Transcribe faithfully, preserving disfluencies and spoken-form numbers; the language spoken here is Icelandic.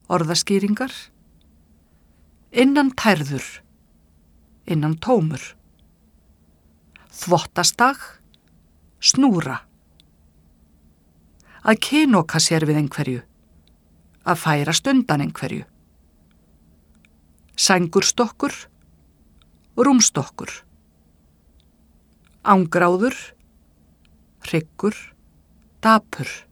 Orðaskýringar. Innan tærður, innan tómur. Þvottastag, snúra. Að kynoka sér við einhverju, að færast undan einhverju. Sængurstokkur, rúmstokkur. Ángráður, hryggur, dapur.